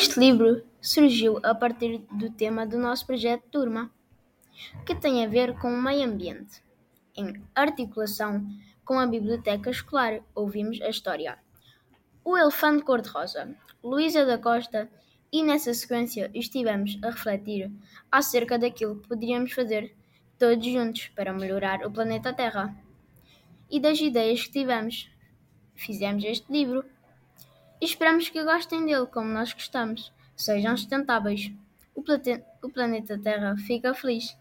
Este livro surgiu a partir do tema do nosso projeto de turma, que tem a ver com o meio ambiente. Em articulação com a biblioteca escolar, ouvimos a história O Elefante Cor-de-Rosa, Luísa da Costa, e nessa sequência estivemos a refletir acerca daquilo que poderíamos fazer todos juntos para melhorar o planeta Terra. E das ideias que tivemos, fizemos este livro. E esperamos que gostem dele como nós gostamos. Sejam sustentáveis. O planeta Terra fica feliz.